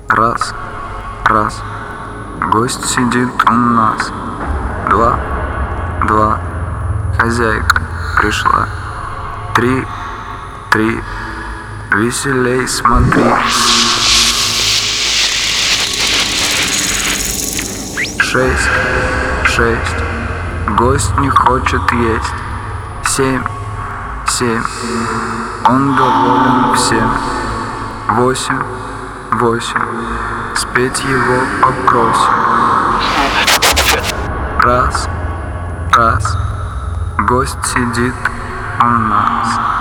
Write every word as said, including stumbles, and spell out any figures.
Раз, раз, гость сидит у нас. Два, два, хозяйка пришла. Три, три, веселей смотри. Шесть, шесть, гость не хочет есть. Семь, семь, он доволен всем. Восемь, восемь, спеть его попросим. Раз, раз, гость сидит у нас.